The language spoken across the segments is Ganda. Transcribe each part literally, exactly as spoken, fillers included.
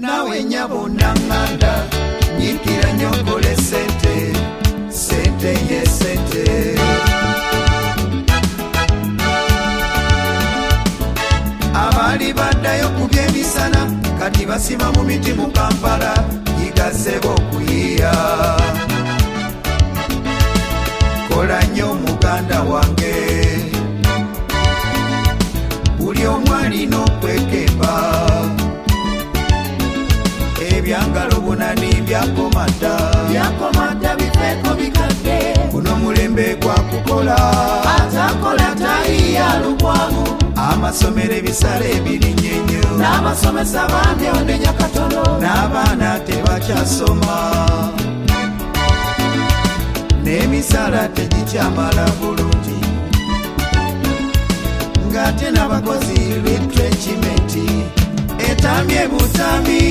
nawe nyabo nanganda nyikira nyokole sente sente ye sente abali baddayo kubye bisana kati basima mu miti mu Kampala yigasebo kuyiya kola nnyo muganda wange buli omwali n'okwekemba ebyangalo bunani byakomata byakomata bifeeko bikadde kuno mulembe gwa kukola atakola tayiya lubwamu amasomero ebisale ebirinyenyo n'abasomesa bambi onenya katono n'abaana tebakyasoma n'emisala tegikyamala bulungi ng'ate n'abakozi retrenchimenti etamye butami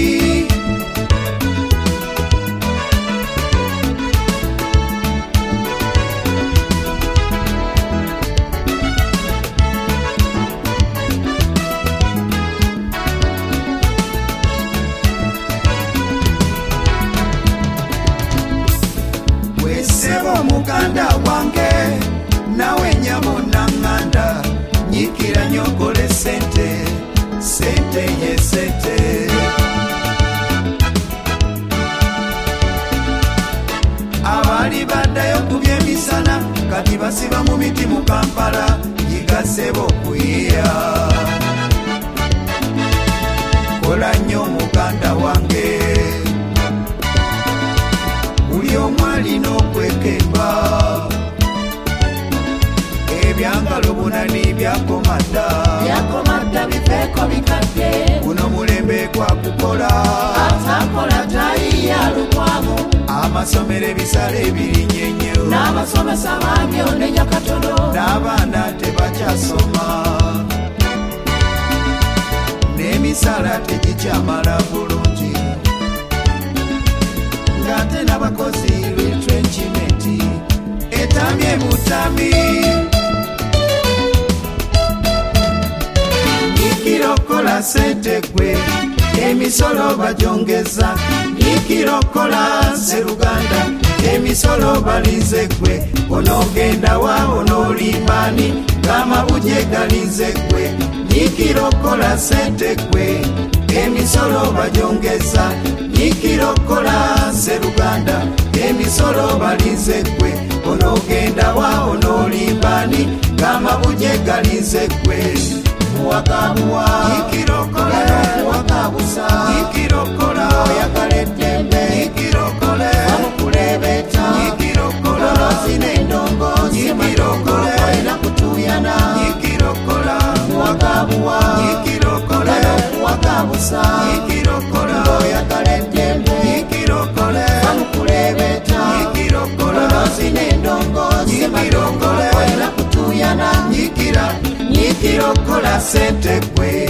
muganda wange nawe nyabo nanganda nyikira nyokole sente sente ye sente abali baddayo kubye misana kati basiba mu miti mu Kampala yigasebo kuyiya kola nnyo muganda wange buli omwali n'okwekemba ebyangalo bunani byakomata byakomata bifeeko bikadde kuno mulembe gwa kukola atakola tayiya lubwamu amasomero ebisale ebirinyenyo n'abasomesa bambi onenya katono n'abaana tebakyasoma n'emisala tegikyamala bulungi ng'ate n'abakozi retrenchimenti etamye butami nyikirokola sente gwe emisolo bajongeza nyikirokola seruganda emisolo balinze gwe onogenda wa onolimbani ng'amabuje galinze gwe nyikirokola sente gwe emisolo bajongeza nyikirokola seruganda emisolo balinze gwe onogenda wa onolimbani ng'amabuje galinze gwe muwakabuwa nyikirokola muwakabusa nyikirokola oyagala eddembe nyikirokola bamukulebeta nyikirokola olozina endongozi nyikirokola olina kutuyana nyikirokola muwakabuwa nyikirokola muwakabusa nyikirokola oyagala eddembe nyikirokola bamukulebeta nyikirokola olozina endongozi nyikirokola olina kutuyana nyikira nyikirokola sente gwe